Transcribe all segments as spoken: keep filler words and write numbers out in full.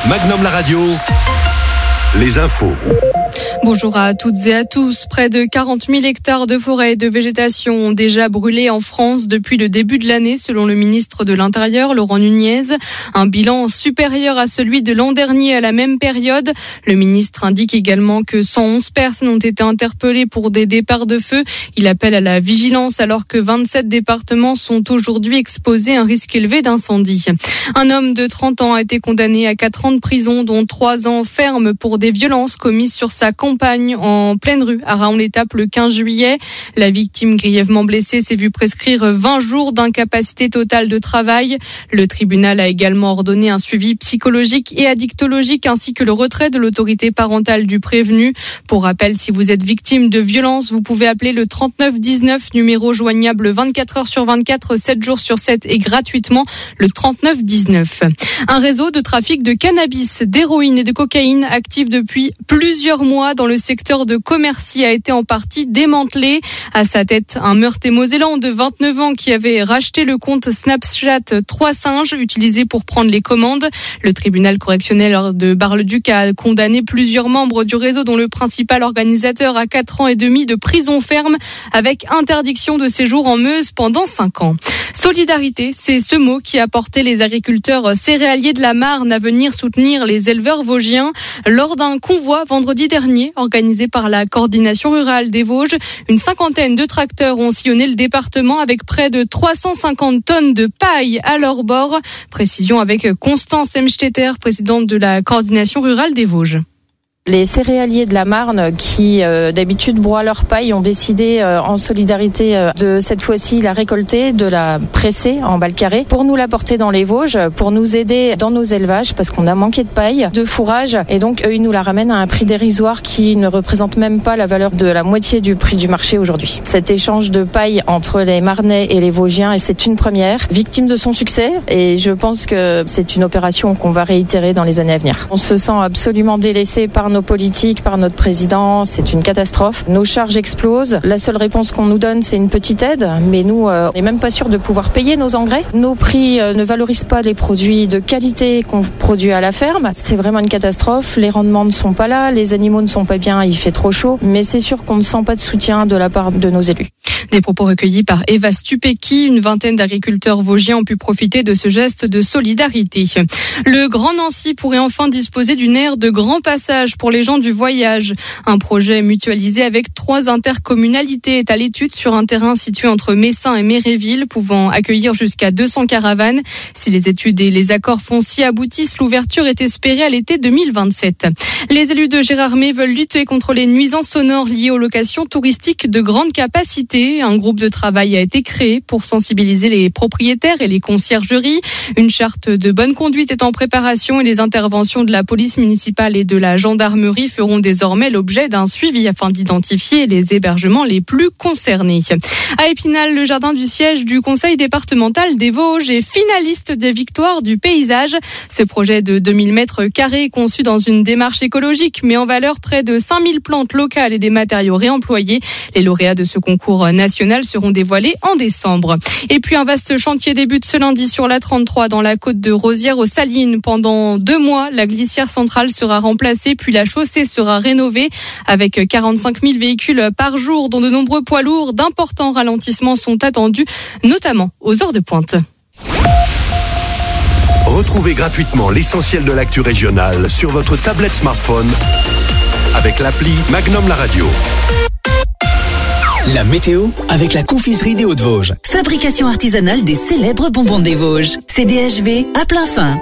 Magnum la radio, les infos. Bonjour à toutes et à tous. Près de quarante mille hectares de forêt et de végétation ont déjà brûlé en France depuis le début de l'année, selon le ministre de l'Intérieur, Laurent Nunez. Un bilan supérieur à celui de l'an dernier à la même période. Le ministre indique également que cent onze personnes ont été interpellées pour des départs de feu. Il appelle à la vigilance alors que vingt-sept départements sont aujourd'hui exposés à un risque élevé d'incendie. Un homme de trente ans a été condamné à quatre ans de prison, dont trois ans ferme pour des violences commises sur sa campagne en pleine rue à Raon-l'Étape le quinze juillet. La victime grièvement blessée s'est vue prescrire vingt jours d'incapacité totale de travail. Le tribunal a également ordonné un suivi psychologique et addictologique ainsi que le retrait de l'autorité parentale du prévenu. Pour rappel, si vous êtes victime de violences, vous pouvez appeler le trente-neuf dix-neuf, numéro joignable vingt-quatre heures sur vingt-quatre, sept jours sur sept et gratuitement, le trente-neuf dix-neuf. Un réseau de trafic de cannabis, d'héroïne et de cocaïne actif depuis plusieurs mois dans le secteur de Commercy a été en partie démantelé. À sa tête, un Meurthe-et-Mosellan de vingt-neuf ans qui avait racheté le compte Snapchat Trois Singes utilisé pour prendre les commandes. Le tribunal correctionnel de Bar-le-Duc a condamné plusieurs membres du réseau, dont le principal organisateur, à quatre ans et demi de prison ferme avec interdiction de séjour en Meuse pendant cinq ans. Solidarité, c'est ce mot qui a porté les agriculteurs céréaliers de la Marne à venir soutenir les éleveurs vosgiens lors d'un convoi vendredi dernier organisé par la coordination rurale des Vosges. Une cinquantaine de tracteurs ont sillonné le département avec près de trois cent cinquante tonnes de paille à leur bord. Précision avec Constance Emstetter, présidente de la coordination rurale des Vosges. Les céréaliers de la Marne qui euh, d'habitude broient leur paille ont décidé euh, en solidarité euh, de cette fois-ci la récolter, de la presser en balles carrées pour nous la porter dans les Vosges, pour nous aider dans nos élevages parce qu'on a manqué de paille, de fourrage et donc eux ils nous la ramènent à un prix dérisoire qui ne représente même pas la valeur de la moitié du prix du marché aujourd'hui. Cet échange de paille entre les Marnais et les Vosgiens, c'est une première, victime de son succès et je pense que c'est une opération qu'on va réitérer dans les années à venir. On se sent absolument délaissé par nos politiques, par notre président, c'est une catastrophe. Nos charges explosent. La seule réponse qu'on nous donne, c'est une petite aide, mais nous, euh, on n'est même pas sûr de pouvoir payer nos engrais. Nos prix euh, ne valorisent pas les produits de qualité qu'on produit à la ferme. C'est vraiment une catastrophe. Les rendements ne sont pas là, les animaux ne sont pas bien, il fait trop chaud, mais c'est sûr qu'on ne sent pas de soutien de la part de nos élus. Des propos recueillis par Eva Stupecki. Une vingtaine d'agriculteurs vosgiens ont pu profiter de ce geste de solidarité. Le Grand Nancy pourrait enfin disposer d'une aire de grand passage pour les gens du voyage. Un projet mutualisé avec trois intercommunalités est à l'étude sur un terrain situé entre Messin et Méréville, pouvant accueillir jusqu'à deux cents caravanes. Si les études et les accords fonciers aboutissent, l'ouverture est espérée à l'été deux mille vingt-sept. Les élus de Gérardmer veulent lutter contre les nuisances sonores liées aux locations touristiques de grande capacité. Un groupe de travail a été créé pour sensibiliser les propriétaires et les conciergeries. Une charte de bonne conduite est en préparation et les interventions de la police municipale et de la gendarmerie feront désormais l'objet d'un suivi afin d'identifier les hébergements les plus concernés. À Épinal, le jardin du siège du conseil départemental des Vosges est finaliste des victoires du paysage. Ce projet de deux mille mètres carrés est conçu dans une démarche écologique, met en valeur près de cinq mille plantes locales et des matériaux réemployés. Les lauréats de ce concours national seront dévoilés en décembre. Et puis un vaste chantier débute ce lundi sur la trente-trois dans la côte de Rosières aux Salines. Pendant deux mois, la glissière centrale sera remplacée, puis la chaussée sera rénovée avec quarante-cinq mille véhicules par jour, dont de nombreux poids lourds. D'importants ralentissements sont attendus, notamment aux heures de pointe. Retrouvez gratuitement l'essentiel de l'actu régionale sur votre tablette smartphone avec l'appli Magnum la radio. La météo avec la confiserie des Hauts-de-Vosges. Fabrication artisanale des célèbres bonbons des Vosges. C D H V à plein fin.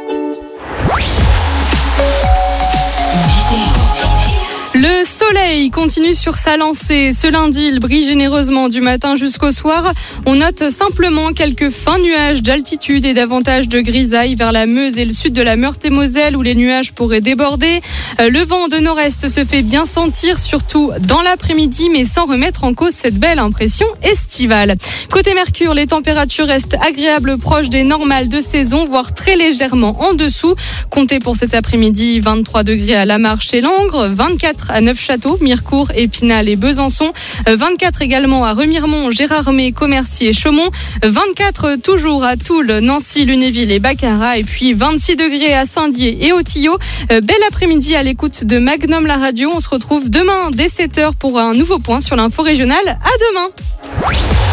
Le soleil continue sur sa lancée. Ce lundi, il brille généreusement du matin jusqu'au soir. On note simplement quelques fins nuages d'altitude et davantage de grisailles vers la Meuse et le sud de la Meurthe-et-Moselle où les nuages pourraient déborder. Le vent de nord-est se fait bien sentir, surtout dans l'après-midi, mais sans remettre en cause cette belle impression estivale. Côté Mercure, les températures restent agréables, proches des normales de saison, voire très légèrement en dessous. Comptez pour cet après-midi vingt-trois degrés à La Marche et Langres, vingt-quatre à Neuf Neufchâteau, Mirecourt, Épinal et Besançon. vingt-quatre également à Remiremont, Gérardmer, Commercy et Chaumont. vingt-quatre toujours à Toul, Nancy, Lunéville et Baccarat. Et puis vingt-six degrés à Saint-Dié et au Tillot. Bel après-midi à l'écoute de Magnum la radio. On se retrouve demain dès sept heures pour un nouveau point sur l'info régionale. À demain.